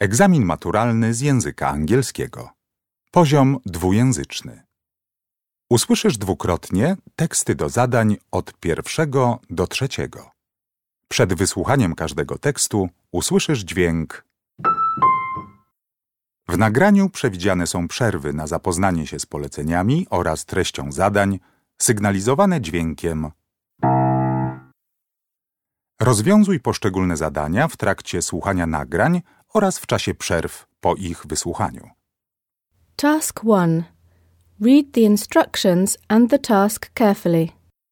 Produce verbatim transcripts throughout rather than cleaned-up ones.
Egzamin maturalny z języka angielskiego. Poziom dwujęzyczny. Usłyszysz dwukrotnie teksty do zadań od pierwszego do trzeciego. Przed wysłuchaniem każdego tekstu usłyszysz dźwięk. W nagraniu przewidziane są przerwy na zapoznanie się z poleceniami oraz treścią zadań, sygnalizowane dźwiękiem. Rozwiązuj poszczególne zadania w trakcie słuchania nagrań oraz w czasie przerw po ich wysłuchaniu. Task one. Read the instructions and the task carefully.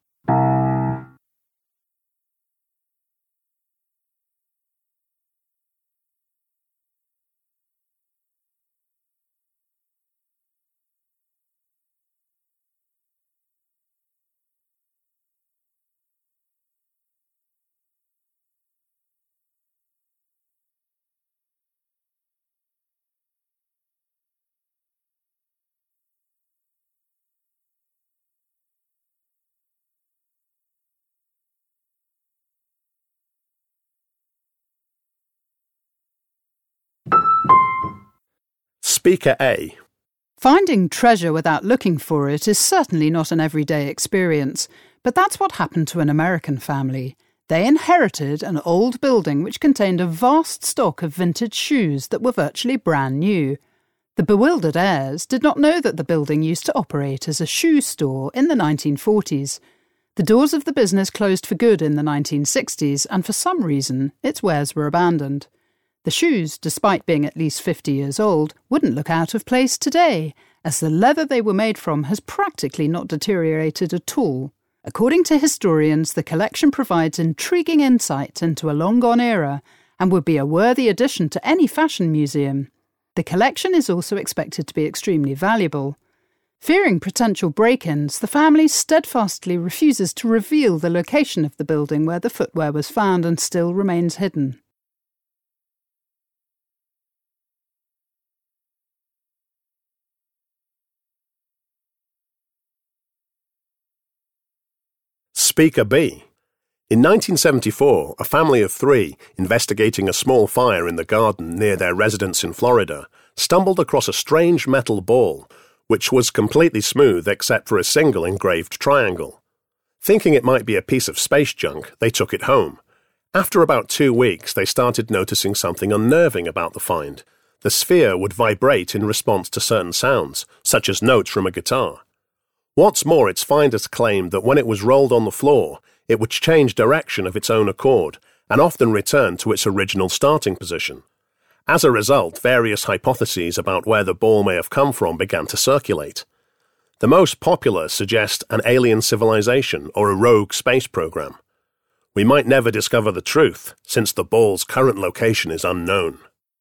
Speaker A. Finding treasure without looking for it is certainly not an everyday experience, but that's what happened to an American family. They inherited an old building which contained a vast stock of vintage shoes that were virtually brand new. The bewildered heirs did not know that the building used to operate as a shoe store in the nineteen forties. The doors of the business closed for good in the nineteen sixties, and for some reason its wares were abandoned. The shoes, despite being at least fifty years old, wouldn't look out of place today, as the leather they were made from has practically not deteriorated at all. According to historians, the collection provides intriguing insight into a long-gone era and would be a worthy addition to any fashion museum. The collection is also expected to be extremely valuable. Fearing potential break-ins, the family steadfastly refuses to reveal the location of the building where the footwear was found and still remains hidden. Speaker B. In nineteen seventy-four, a family of three, investigating a small fire in the garden near their residence in Florida, stumbled across a strange metal ball, which was completely smooth except for a single engraved triangle. Thinking it might be a piece of space junk, they took it home. After about two weeks, they started noticing something unnerving about the find. The sphere would vibrate in response to certain sounds, such as notes from a guitar. What's more, its finders claimed that when it was rolled on the floor, it would change direction of its own accord and often return to its original starting position. As a result, various hypotheses about where the ball may have come from began to circulate. The most popular suggest an alien civilization or a rogue space program. We might never discover the truth, since the ball's current location is unknown.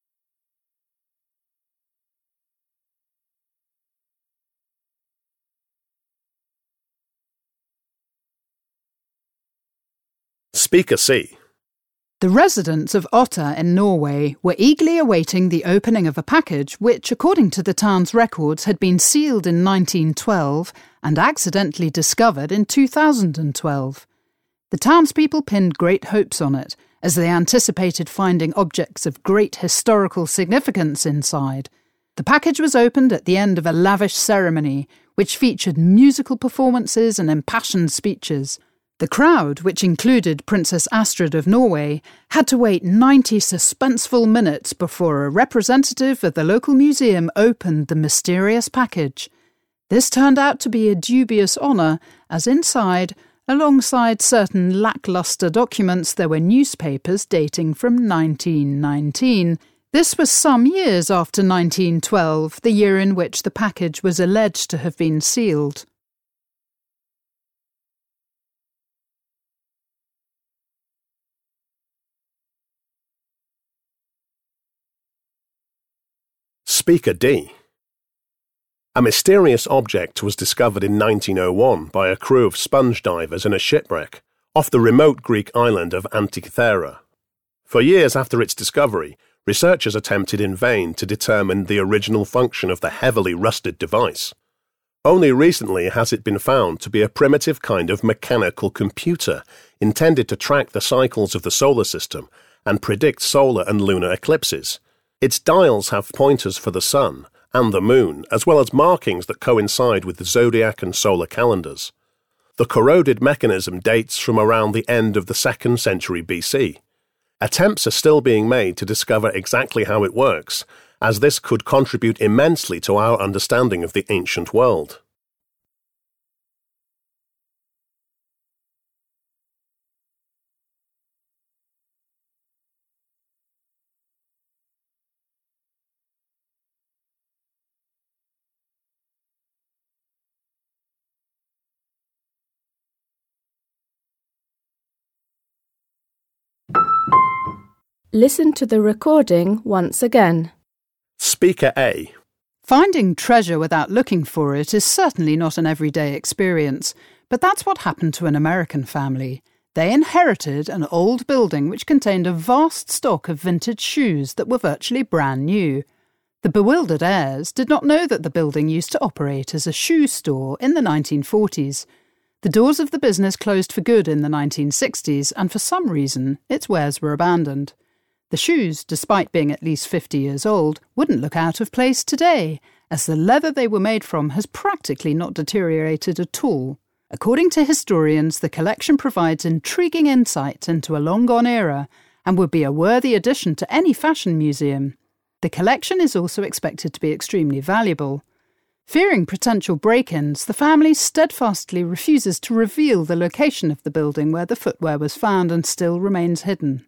Speaker C. The residents of Otta in Norway were eagerly awaiting the opening of a package which, according to the town's records, had been sealed in nineteen twelve and accidentally discovered in two thousand twelve. The townspeople pinned great hopes on it, as they anticipated finding objects of great historical significance inside. The package was opened at the end of a lavish ceremony, which featured musical performances and impassioned speeches. The crowd, which included Princess Astrid of Norway, had to wait ninety suspenseful minutes before a representative of the local museum opened the mysterious package. This turned out to be a dubious honour, as inside, alongside certain lacklustre documents, there were newspapers dating from nineteen nineteen. This was some years after nineteen twelve, the year in which the package was alleged to have been sealed. Speaker D. A mysterious object was discovered in nineteen oh one by a crew of sponge divers in a shipwreck off the remote Greek island of Antikythera. For years after its discovery, researchers attempted in vain to determine the original function of the heavily rusted device. Only recently has it been found to be a primitive kind of mechanical computer intended to track the cycles of the solar system and predict solar and lunar eclipses. Its dials have pointers for the sun and the moon, as well as markings that coincide with the zodiac and solar calendars. The corroded mechanism dates from around the end of the second century B C. Attempts are still being made to discover exactly how it works, as this could contribute immensely to our understanding of the ancient world. Listen to the recording once again. Speaker A. Finding treasure without looking for it is certainly not an everyday experience, but that's what happened to an American family. They inherited an old building which contained a vast stock of vintage shoes that were virtually brand new. The bewildered heirs did not know that the building used to operate as a shoe store in the nineteen forties. The doors of the business closed for good in the nineteen sixties, and for some reason its wares were abandoned. The shoes, despite being at least fifty years old, wouldn't look out of place today, as the leather they were made from has practically not deteriorated at all. According to historians, the collection provides intriguing insight into a long-gone era and would be a worthy addition to any fashion museum. The collection is also expected to be extremely valuable. Fearing potential break-ins, the family steadfastly refuses to reveal the location of the building where the footwear was found and still remains hidden.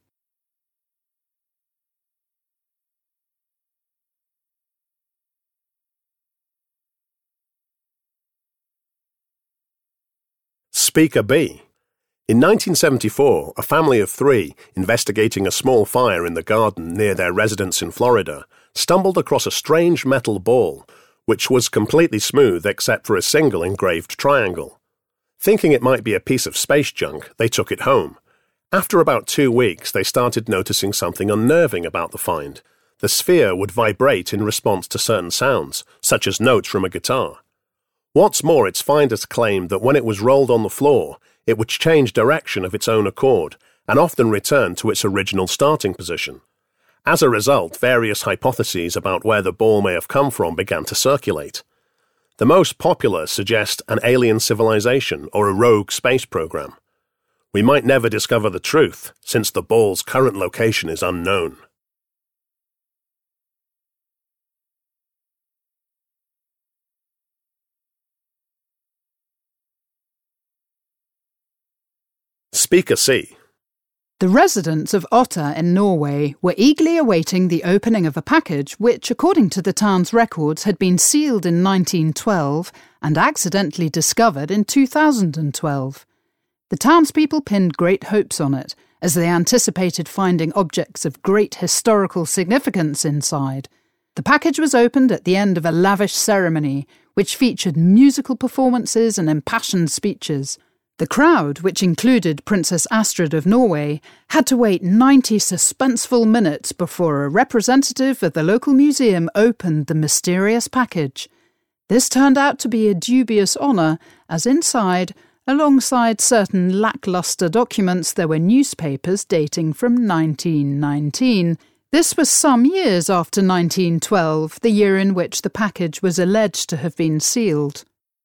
Speaker B. In nineteen seventy-four, a family of three, investigating a small fire in the garden near their residence in Florida, stumbled across a strange metal ball, which was completely smooth except for a single engraved triangle. Thinking it might be a piece of space junk, they took it home. After about two weeks, they started noticing something unnerving about the find. The sphere would vibrate in response to certain sounds, such as notes from a guitar. What's more, its finders claimed that when it was rolled on the floor, it would change direction of its own accord and often return to its original starting position. As a result, various hypotheses about where the ball may have come from began to circulate. The most popular suggest an alien civilization or a rogue space program. We might never discover the truth, since the ball's current location is unknown. Speaker C. The residents of Otta in Norway were eagerly awaiting the opening of a package which, according to the town's records, had been sealed in nineteen twelve and accidentally discovered in two thousand twelve. The townspeople pinned great hopes on it, as they anticipated finding objects of great historical significance inside. The package was opened at the end of a lavish ceremony, which featured musical performances and impassioned speeches. The crowd, which included Princess Astrid of Norway, had to wait ninety suspenseful minutes before a representative of the local museum opened the mysterious package. This turned out to be a dubious honour, as inside, alongside certain lacklustre documents, there were newspapers dating from nineteen nineteen. This was some years after nineteen twelve, the year in which the package was alleged to have been sealed.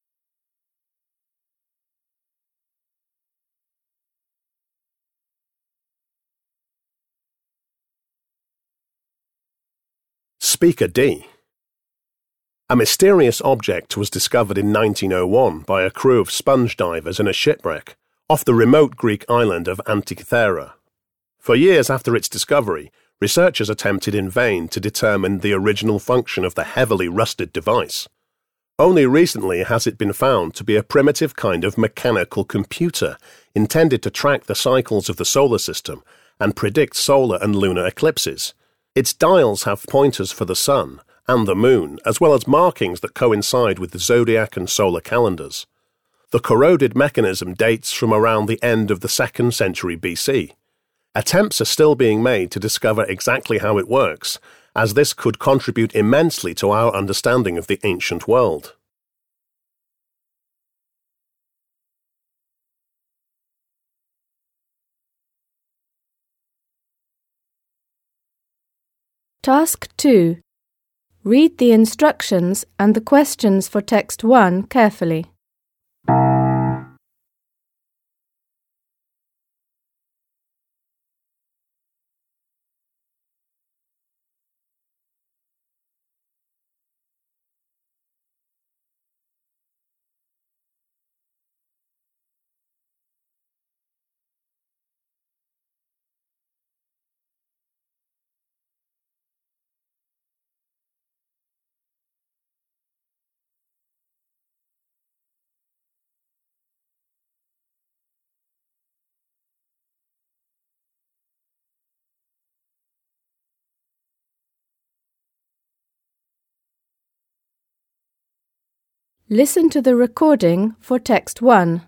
Speaker D. A mysterious object was discovered in nineteen oh one by a crew of sponge divers in a shipwreck off the remote Greek island of Antikythera. For years after its discovery, researchers attempted in vain to determine the original function of the heavily rusted device. Only recently has it been found to be a primitive kind of mechanical computer intended to track the cycles of the solar system and predict solar and lunar eclipses. Its dials have pointers for the sun and the moon, as well as markings that coincide with the zodiac and solar calendars. The corroded mechanism dates from around the end of the second century B C. Attempts are still being made to discover exactly how it works, as this could contribute immensely to our understanding of the ancient world. Task two. Read the instructions and the questions for text one carefully. Listen to the recording for text one.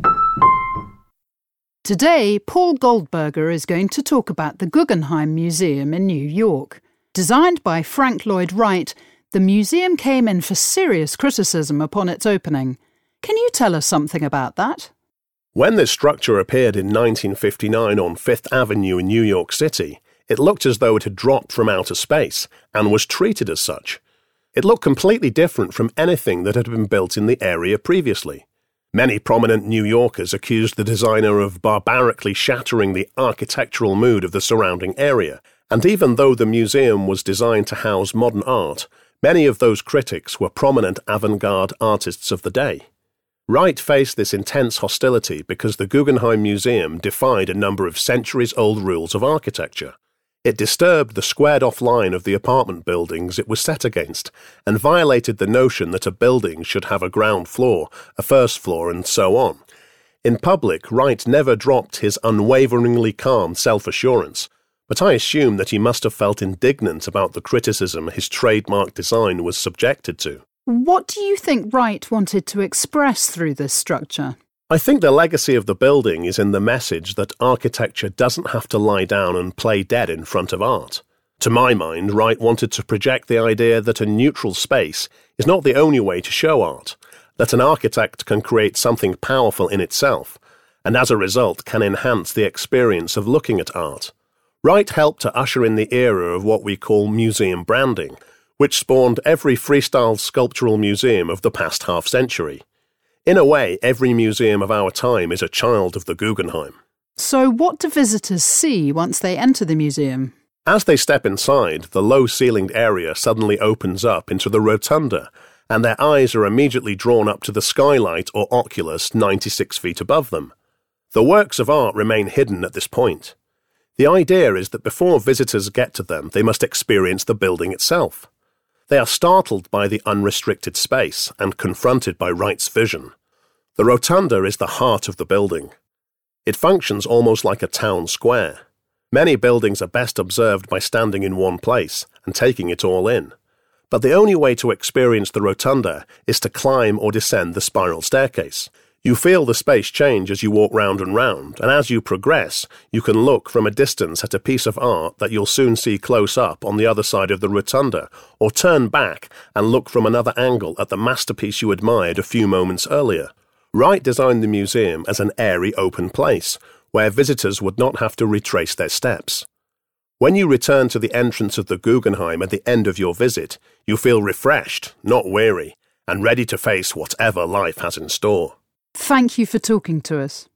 Today, Paul Goldberger is going to talk about the Guggenheim Museum in New York. Designed by Frank Lloyd Wright, the museum came in for serious criticism upon its opening. Can you tell us something about that? When this structure appeared in nineteen fifty-nine on Fifth Avenue in New York City, it looked as though it had dropped from outer space and was treated as such. It looked completely different from anything that had been built in the area previously. Many prominent New Yorkers accused the designer of barbarically shattering the architectural mood of the surrounding area, and even though the museum was designed to house modern art, many of those critics were prominent avant-garde artists of the day. Wright faced this intense hostility because the Guggenheim Museum defied a number of centuries-old rules of architecture. It disturbed the squared-off line of the apartment buildings it was set against and violated the notion that a building should have a ground floor, a first floor, and so on. In public, Wright never dropped his unwaveringly calm self-assurance, but I assume that he must have felt indignant about the criticism his trademark design was subjected to. What do you think Wright wanted to express through this structure? I think the legacy of the building is in the message that architecture doesn't have to lie down and play dead in front of art. To my mind, Wright wanted to project the idea that a neutral space is not the only way to show art, that an architect can create something powerful in itself, and as a result can enhance the experience of looking at art. Wright helped to usher in the era of what we call museum branding, which spawned every freestyle sculptural museum of the past half-century. In a way, every museum of our time is a child of the Guggenheim. So what do visitors see once they enter the museum? As they step inside, the low-ceilinged area suddenly opens up into the rotunda, and their eyes are immediately drawn up to the skylight or oculus ninety-six feet above them. The works of art remain hidden at this point. The idea is that before visitors get to them, they must experience the building itself. They are startled by the unrestricted space and confronted by Wright's vision. The rotunda is the heart of the building. It functions almost like a town square. Many buildings are best observed by standing in one place and taking it all in. But the only way to experience the rotunda is to climb or descend the spiral staircase. You feel the space change as you walk round and round, and as you progress, you can look from a distance at a piece of art that you'll soon see close up on the other side of the rotunda, or turn back and look from another angle at the masterpiece you admired a few moments earlier. Wright designed the museum as an airy open place, where visitors would not have to retrace their steps. When you return to the entrance of the Guggenheim at the end of your visit, you feel refreshed, not weary, and ready to face whatever life has in store. Thank you for talking to us.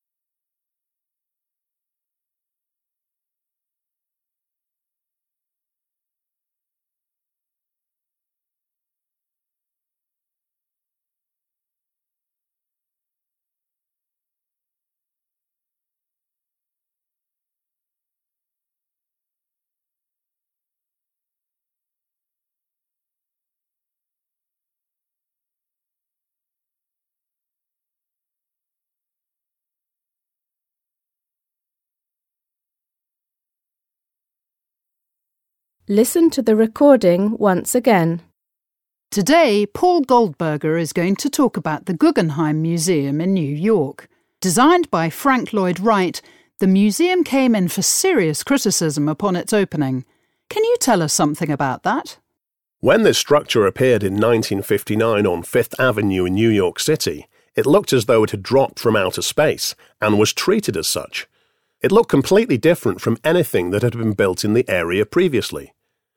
Listen to the recording once again. Today, Paul Goldberger is going to talk about the Guggenheim Museum in New York. Designed by Frank Lloyd Wright, the museum came in for serious criticism upon its opening. Can you tell us something about that? When this structure appeared in nineteen fifty-nine on Fifth Avenue in New York City, it looked as though it had dropped from outer space and was treated as such. It looked completely different from anything that had been built in the area previously.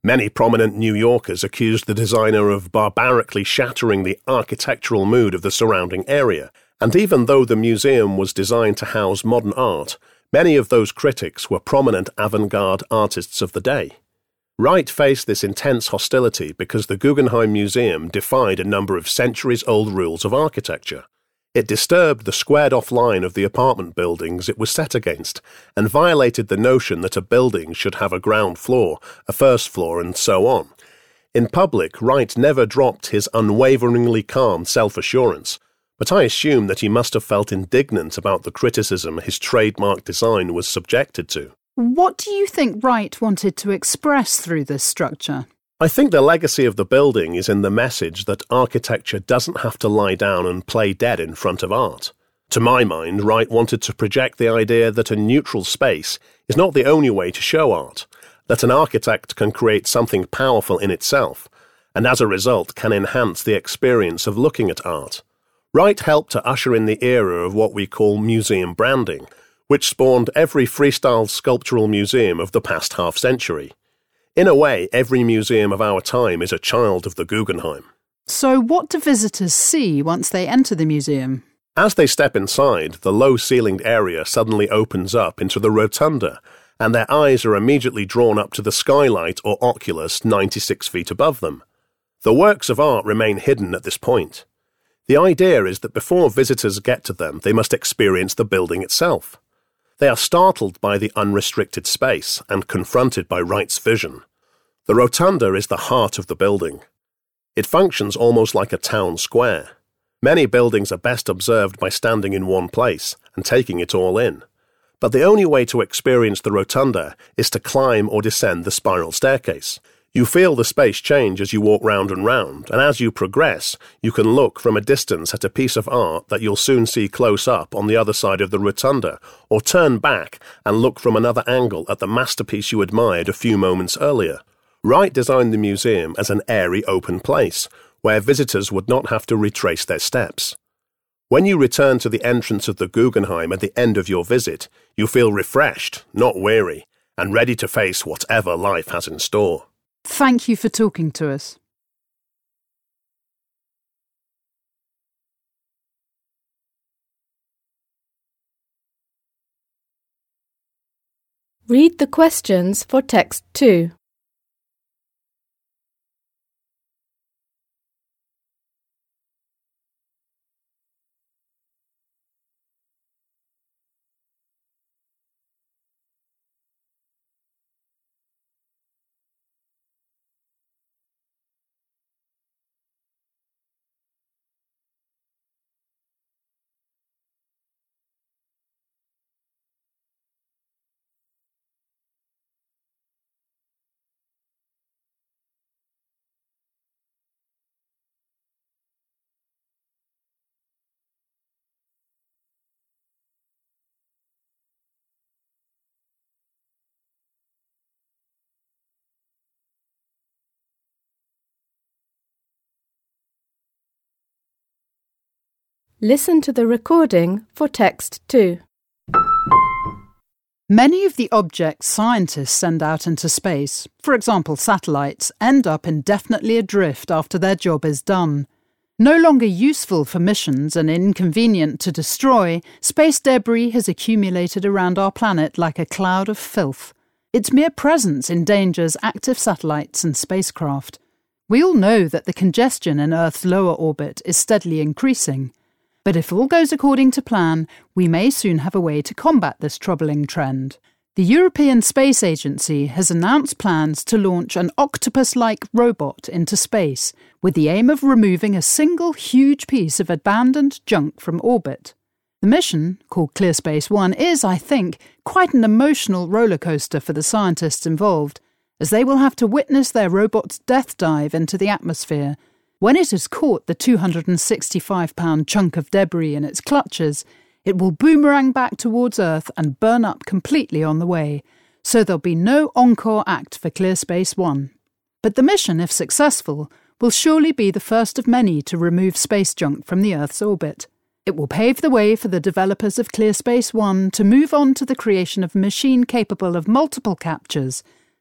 Many prominent New Yorkers accused the designer of barbarically shattering the architectural mood of the surrounding area, and even though the museum was designed to house modern art, many of those critics were prominent avant-garde artists of the day. Wright faced this intense hostility because the Guggenheim Museum defied a number of centuries-old rules of architecture. It disturbed the squared-off line of the apartment buildings it was set against, and violated the notion that a building should have a ground floor, a first floor, and so on. In public, Wright never dropped his unwaveringly calm self-assurance, but I assume that he must have felt indignant about the criticism his trademark design was subjected to. What do you think Wright wanted to express through this structure? I think the legacy of the building is in the message that architecture doesn't have to lie down and play dead in front of art. To my mind, Wright wanted to project the idea that a neutral space is not the only way to show art, that an architect can create something powerful in itself, and as a result can enhance the experience of looking at art. Wright helped to usher in the era of what we call museum branding, which spawned every freestyle sculptural museum of the past half-century. In a way, every museum of our time is a child of the Guggenheim. So what do visitors see once they enter the museum? As they step inside, the low-ceilinged area suddenly opens up into the rotunda, and their eyes are immediately drawn up to the skylight or oculus ninety-six feet above them. The works of art remain hidden at this point. The idea is that before visitors get to them, they must experience the building itself. They are startled by the unrestricted space and confronted by Wright's vision. The rotunda is the heart of the building. It functions almost like a town square. Many buildings are best observed by standing in one place and taking it all in. But the only way to experience the rotunda is to climb or descend the spiral staircase. You feel the space change as you walk round and round, and as you progress, you can look from a distance at a piece of art that you'll soon see close up on the other side of the rotunda, or turn back and look from another angle at the masterpiece you admired a few moments earlier. Wright designed the museum as an airy open place, where visitors would not have to retrace their steps. When you return to the entrance of the Guggenheim at the end of your visit, you feel refreshed, not weary, and ready to face whatever life has in store. Thank you for talking to us. Read the questions for text two. Listen to the recording for text two. Many of the objects scientists send out into space, for example satellites, end up indefinitely adrift after their job is done. No longer useful for missions and inconvenient to destroy, space debris has accumulated around our planet like a cloud of filth. Its mere presence endangers active satellites and spacecraft. We all know that the congestion in Earth's lower orbit is steadily increasing. But if all goes according to plan, we may soon have a way to combat this troubling trend. The European Space Agency has announced plans to launch an octopus-like robot into space with the aim of removing a single huge piece of abandoned junk from orbit. The mission, called ClearSpace One, is, I think, quite an emotional rollercoaster for the scientists involved, as they will have to witness their robot's death dive into the atmosphere. When it has caught the two hundred sixty-five pound chunk of debris in its clutches, it will boomerang back towards Earth and burn up completely on the way, so there'll be no encore act for ClearSpace One. But the mission, if successful, will surely be the first of many to remove space junk from the Earth's orbit. It will pave the way for the developers of ClearSpace One to move on to the creation of a machine capable of multiple captures,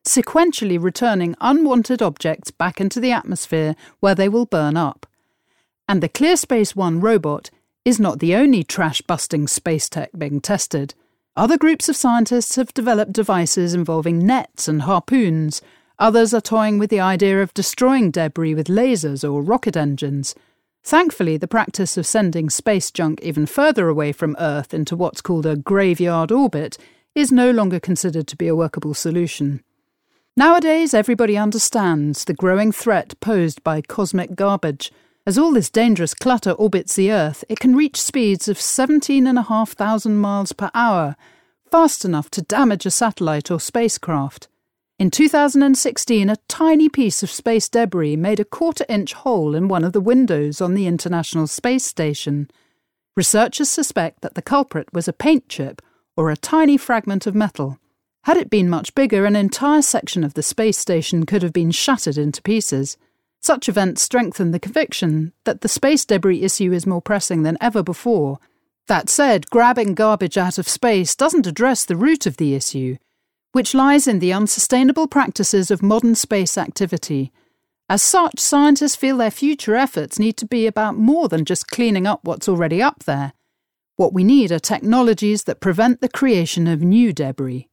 sequentially returning unwanted objects back into the atmosphere where they will burn up. And the ClearSpace One robot is not the only trash-busting space tech being tested. Other groups of scientists have developed devices involving nets and harpoons. Others are toying with the idea of destroying debris with lasers or rocket engines. Thankfully, the practice of sending space junk even further away from Earth into what's called a graveyard orbit is no longer considered to be a workable solution. Nowadays, everybody understands the growing threat posed by cosmic garbage. As all this dangerous clutter orbits the Earth, it can reach speeds of seventeen thousand five hundred miles per hour, fast enough to damage a satellite or spacecraft. In two thousand sixteen, a tiny piece of space debris made a quarter-inch hole in one of the windows on the International Space Station. Researchers suspect that the culprit was a paint chip or a tiny fragment of metal. Had it been much bigger, an entire section of the space station could have been shattered into pieces. Such events strengthen the conviction that the space debris issue is more pressing than ever before. That said, grabbing garbage out of space doesn't address the root of the issue, which lies in the unsustainable practices of modern space activity. As such, scientists feel their future efforts need to be about more than just cleaning up what's already up there. What we need are technologies that prevent the creation of new debris.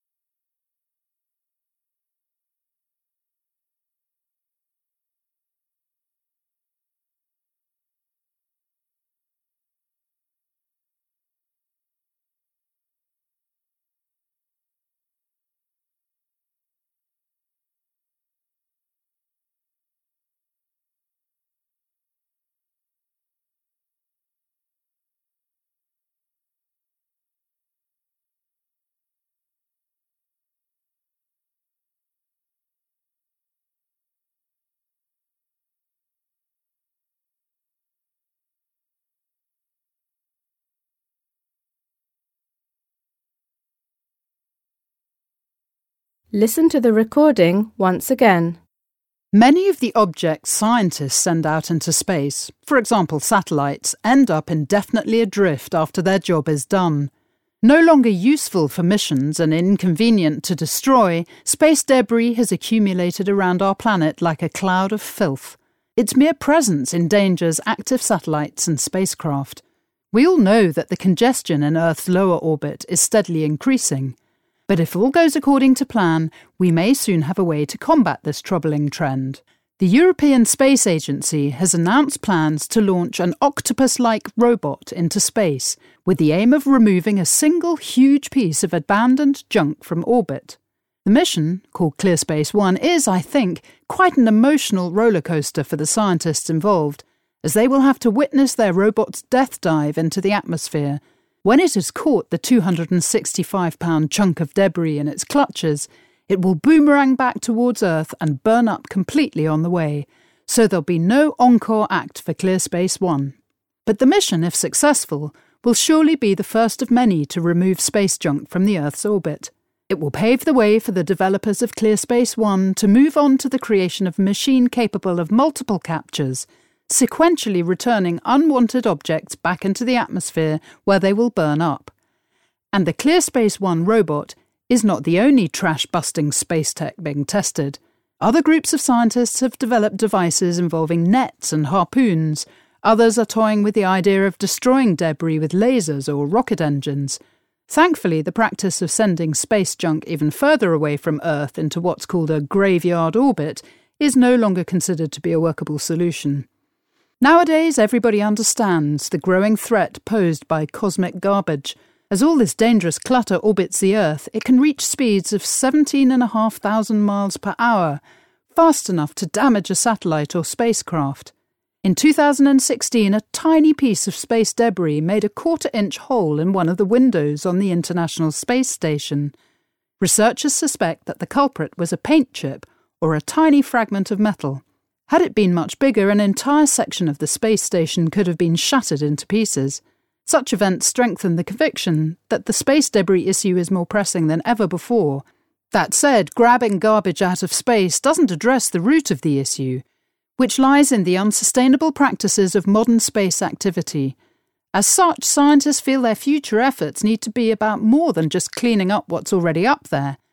Listen to the recording once again. Many of the objects scientists send out into space, for example satellites, end up indefinitely adrift after their job is done. No longer useful for missions and inconvenient to destroy, space debris has accumulated around our planet like a cloud of filth. Its mere presence endangers active satellites and spacecraft. We all know that the congestion in Earth's lower orbit is steadily increasing. But if all goes according to plan, we may soon have a way to combat this troubling trend. The European Space Agency has announced plans to launch an octopus-like robot into space with the aim of removing a single huge piece of abandoned junk from orbit. The mission, called ClearSpace One, is, I think, quite an emotional rollercoaster for the scientists involved, as they will have to witness their robot's death dive into the atmosphere. When it has caught the two hundred sixty-five pound chunk of debris in its clutches, it will boomerang back towards Earth and burn up completely on the way, so there'll be no encore act for ClearSpace One. But the mission, if successful, will surely be the first of many to remove space junk from the Earth's orbit. It will pave the way for the developers of ClearSpace One to move on to the creation of a machine capable of multiple captures, sequentially returning unwanted objects back into the atmosphere where they will burn up. And the ClearSpace One robot is not the only trash-busting space tech being tested. Other groups of scientists have developed devices involving nets and harpoons. Others are toying with the idea of destroying debris with lasers or rocket engines. Thankfully, the practice of sending space junk even further away from Earth into what's called a graveyard orbit is no longer considered to be a workable solution. Nowadays, everybody understands the growing threat posed by cosmic garbage. As all this dangerous clutter orbits the Earth, it can reach speeds of seventeen thousand five hundred miles per hour, fast enough to damage a satellite or spacecraft. In two thousand sixteen, a tiny piece of space debris made a quarter-inch hole in one of the windows on the International Space Station. Researchers suspect that the culprit was a paint chip or a tiny fragment of metal. Had it been much bigger, an entire section of the space station could have been shattered into pieces. Such events strengthen the conviction that the space debris issue is more pressing than ever before. That said, grabbing garbage out of space doesn't address the root of the issue, which lies in the unsustainable practices of modern space activity. As such, scientists feel their future efforts need to be about more than just cleaning up what's already up there.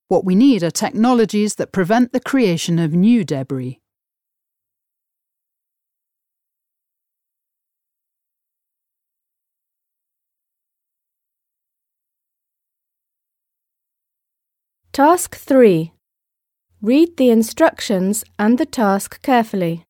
What we need are technologies that prevent the creation of new debris. Task three. Read the instructions and the task carefully.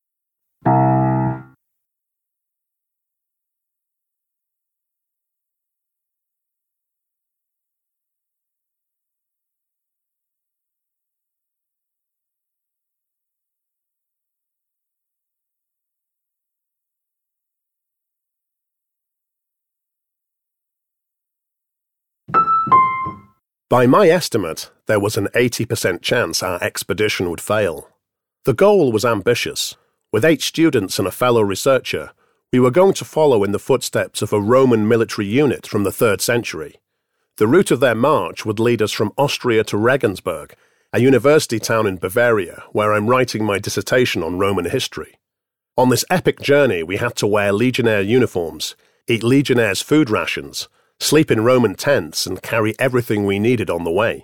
By my estimate, there was an eighty percent chance our expedition would fail. The goal was ambitious. With eight students and a fellow researcher, we were going to follow in the footsteps of a Roman military unit from the third century. The route of their march would lead us from Austria to Regensburg, a university town in Bavaria, where I'm writing my dissertation on Roman history. On this epic journey, we had to wear legionnaire uniforms, eat legionnaires' food rations, sleep in Roman tents, and carry everything we needed on the way.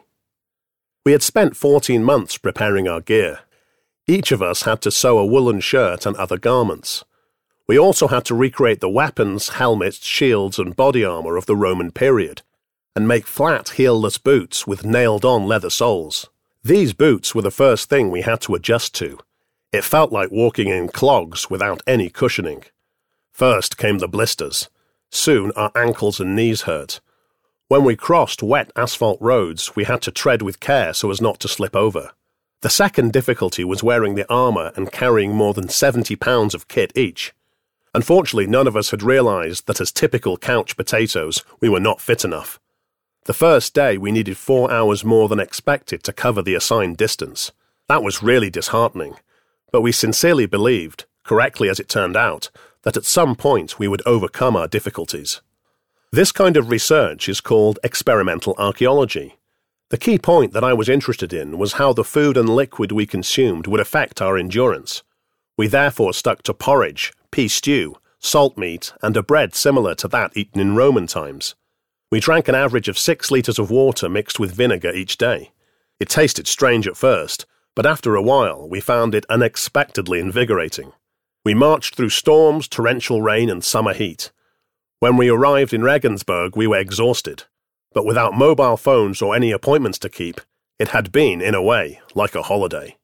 We had spent fourteen months preparing our gear. Each of us had to sew a woolen shirt and other garments. We also had to recreate the weapons, helmets, shields, and body armour of the Roman period, and make flat, heelless boots with nailed-on leather soles. These boots were the first thing we had to adjust to. It felt like walking in clogs without any cushioning. First came the blisters. Soon our ankles and knees hurt. When we crossed wet asphalt roads, we had to tread with care so as not to slip over. The second difficulty was wearing the armour and carrying more than seventy pounds of kit each. Unfortunately, none of us had realised that as typical couch potatoes, we were not fit enough. The first day we needed four hours more than expected to cover the assigned distance. That was really disheartening, but we sincerely believed, correctly as it turned out, that at some point we would overcome our difficulties. This kind of research is called experimental archaeology. The key point that I was interested in was how the food and liquid we consumed would affect our endurance. We therefore stuck to porridge, pea stew, salt meat, and a bread similar to that eaten in Roman times. We drank an average of six litres of water mixed with vinegar each day. It tasted strange at first, but after a while we found it unexpectedly invigorating. We marched through storms, torrential rain, and summer heat. When we arrived in Regensburg, we were exhausted. But without mobile phones or any appointments to keep, it had been, in a way, like a holiday.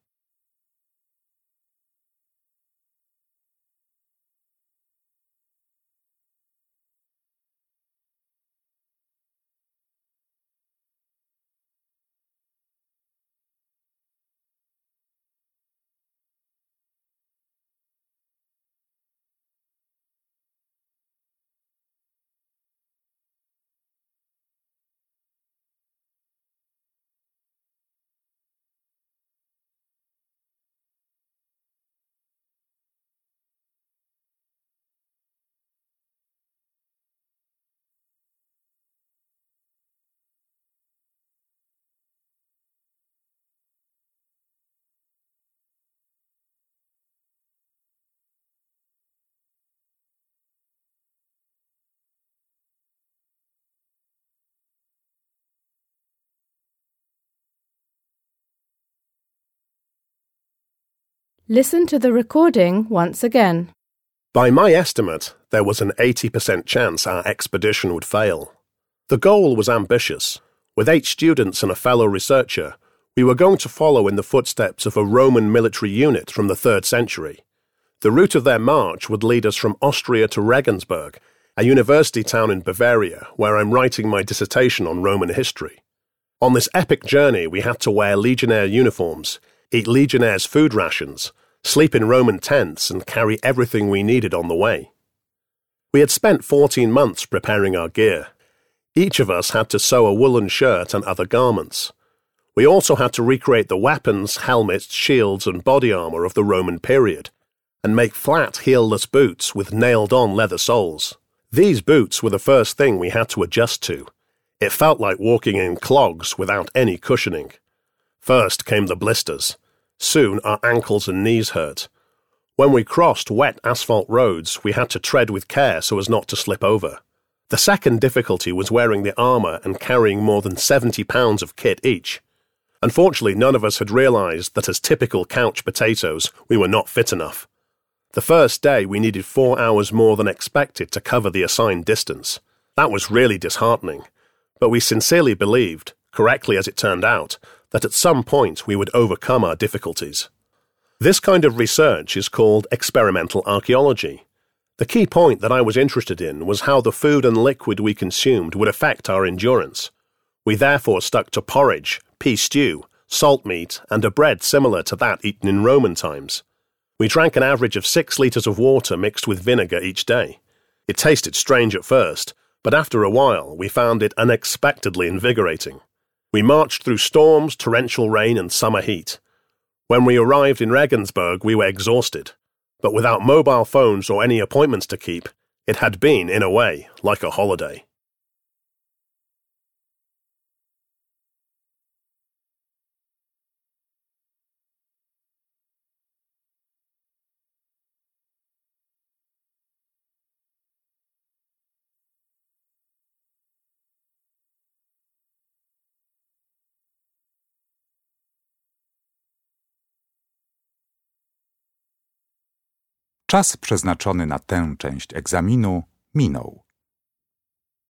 Listen to the recording once again. By my estimate, there was an eighty percent chance our expedition would fail. The goal was ambitious. With eight students and a fellow researcher, we were going to follow in the footsteps of a Roman military unit from the third century. The route of their march would lead us from Austria to Regensburg, a university town in Bavaria, where I'm writing my dissertation on Roman history. On this epic journey, we had to wear legionnaire uniforms, eat legionnaires' food rations, sleep in Roman tents, and carry everything we needed on the way. We had spent fourteen months preparing our gear. Each of us had to sew a woolen shirt and other garments. We also had to recreate the weapons, helmets, shields, and body armour of the Roman period, and make flat, heelless boots with nailed-on leather soles. These boots were the first thing we had to adjust to. It felt like walking in clogs without any cushioning. First came the blisters. Soon our ankles and knees hurt. When we crossed wet asphalt roads, we had to tread with care so as not to slip over. The second difficulty was wearing the armour and carrying more than seventy pounds of kit each. Unfortunately, none of us had realised that as typical couch potatoes, we were not fit enough. The first day we needed four hours more than expected to cover the assigned distance. That was really disheartening, but we sincerely believed, correctly as it turned out, that at some point we would overcome our difficulties. This kind of research is called experimental archaeology. The key point that I was interested in was how the food and liquid we consumed would affect our endurance. We therefore stuck to porridge, pea stew, salt meat, and a bread similar to that eaten in Roman times. We drank an average of six litres of water mixed with vinegar each day. It tasted strange at first, but after a while we found it unexpectedly invigorating. We marched through storms, torrential rain, and summer heat. When we arrived in Regensburg, we were exhausted. But without mobile phones or any appointments to keep, it had been, in a way, like a holiday. Czas przeznaczony na tę część egzaminu minął.